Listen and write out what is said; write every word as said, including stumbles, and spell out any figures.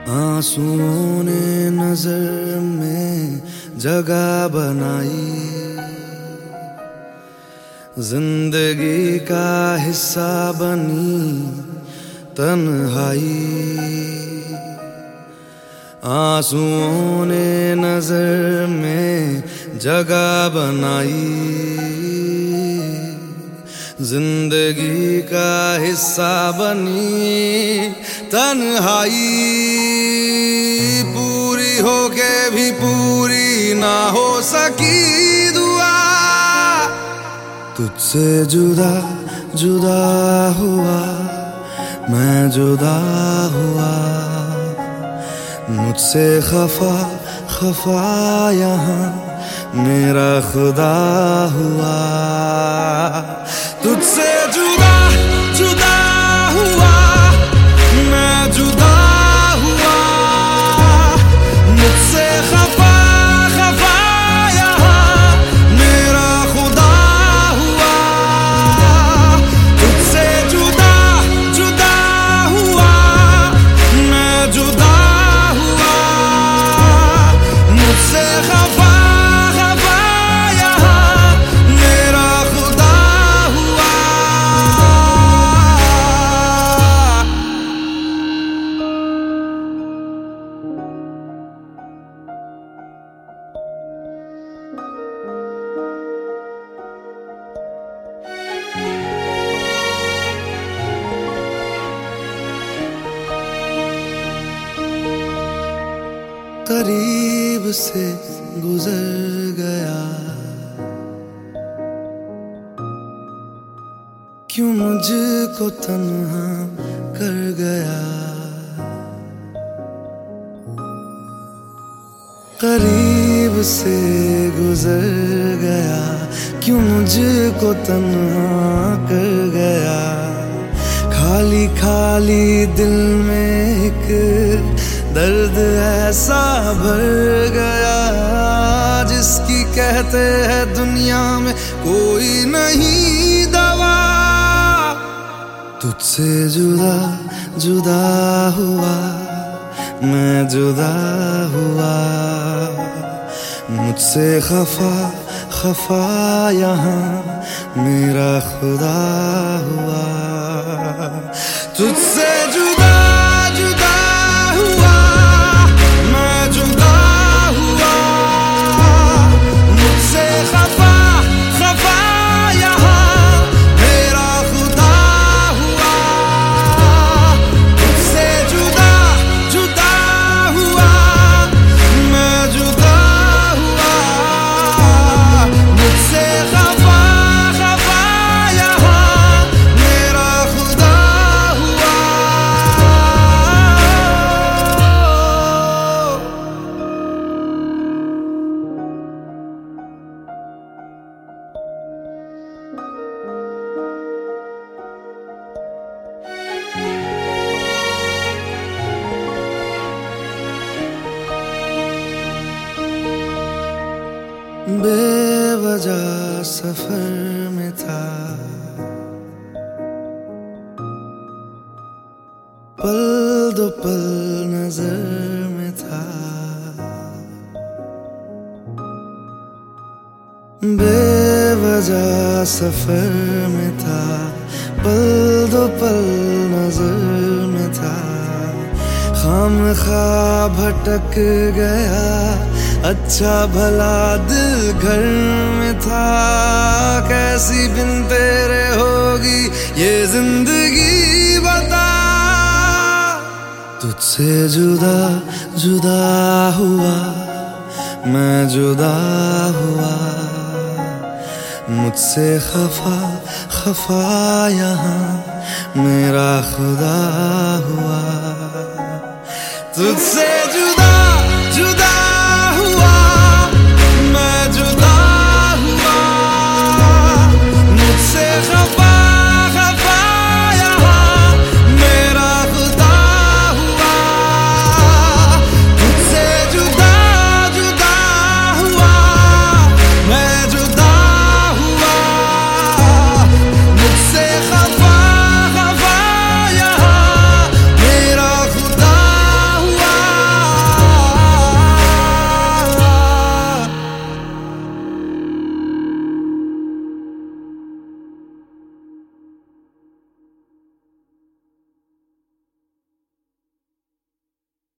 आंसुओं ने नजर में जगह बनाई, जिंदगी का हिस्सा बनी तन्हाई। आंसुओं ने नजर में जगह बनाई, जिंदगी का हिस्सा बनी तन्हाई। पूरी होके भी पूरी ना हो सकी दुआ, तुझसे जुदा जुदा हुआ मैं जुदा हुआ। मुझसे खफा खफा यहाँ मेरा खुदा हुआ। तुझसे जुदा जुदा हुआ मैं जुदा हुआ। मुझसे खफा खफा यहाँ मेरा खुदा हुआ। तुझसे जुदा जुदा हुआ मैं जुदा हुआ। मुझसे खफा करीब से गुजर गया, क्यों मुझको तन्हा कर गया। करीब से गुजर गया, क्यों मुझको तन्हा कर गया। खाली खाली दिल में एक दर्द ऐसा भर गया, जिसकी कहते हैं दुनिया में कोई नहीं दवा। तुझसे जुदा जुदा हुआ मैं जुदा हुआ। मुझसे खफा खफा यहाँ मेरा खुदा हुआ। तुझसे जुदा जुदा हुआ मैं जुदा हुआ। मुझसे खफा खफा यहाँ मेरा खुदा हुआ। मुझसे जुदा जुदा हुआ मैं जुदा हुआ। मुझसे खफा खफा यहाँ मेरा खुदा हुआ। बेवजह सफर में था, पल दो पल नजर में था। बेवजह सफर में था, पल दो पल नजर में था। खामखा भटक गया, अच्छा भला दिल घर में था। कैसी बिन तेरे होगी ये जिंदगी बता। तुझसे जुदा जुदा हुआ मैं जुदा हुआ। मुझसे खफा खफा यहाँ मेरा खुदा हुआ। तुझसे